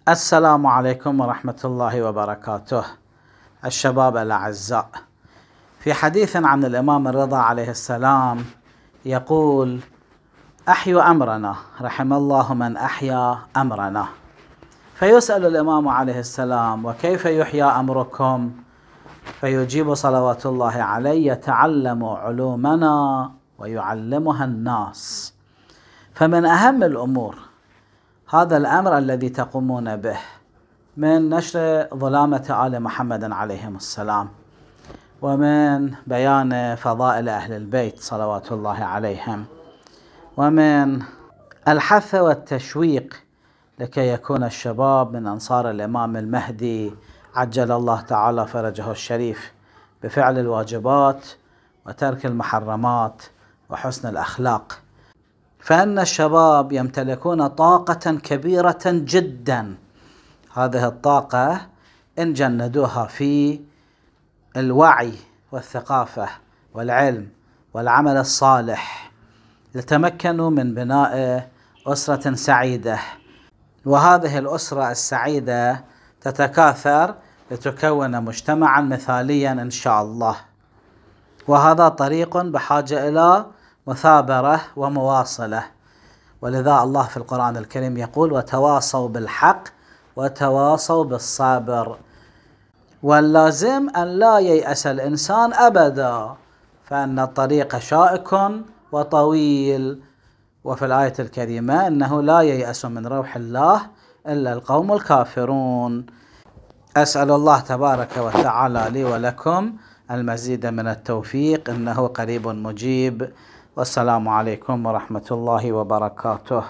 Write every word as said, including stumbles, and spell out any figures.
السلام عليكم ورحمة الله وبركاته. الشباب الأعزاء، في حديث عن الإمام الرضا عليه السلام يقول: أحيوا أمرنا، رحم الله من أحيا أمرنا. فيسأل الإمام عليه السلام: وكيف يحيى أمركم؟ فيجيب صلوات الله عليه: يتعلم علومنا ويعلمها الناس. فمن أهم الأمور هذا الأمر الذي تقومون به من نشر ظلامة آل محمد عليهم السلام، ومن بيان فضائل أهل البيت صلوات الله عليهم، ومن الحث والتشويق لكي يكون الشباب من أنصار الإمام المهدي عجل الله تعالى فرجه الشريف بفعل الواجبات وترك المحرمات وحسن الأخلاق. فإن الشباب يمتلكون طاقة كبيرة جدا، هذه الطاقة إن جندوها في الوعي والثقافة والعلم والعمل الصالح يتمكنوا من بناء أسرة سعيدة، وهذه الأسرة السعيدة تتكاثر لتكون مجتمعا مثاليا إن شاء الله. وهذا طريق بحاجة إلى مثابرة ومواصلة، ولذا الله في القرآن الكريم يقول: وتواصوا بالحق وتواصوا بالصبر. واللازم أن لا ييأس الإنسان أبدا، فإن الطريق شائك وطويل. وفي الآية الكريمة: إنه لا ييأس من روح الله إلا القوم الكافرون. أسأل الله تبارك وتعالى لي ولكم المزيد من التوفيق، إنه قريب مجيب. والسلام عليكم ورحمة الله وبركاته.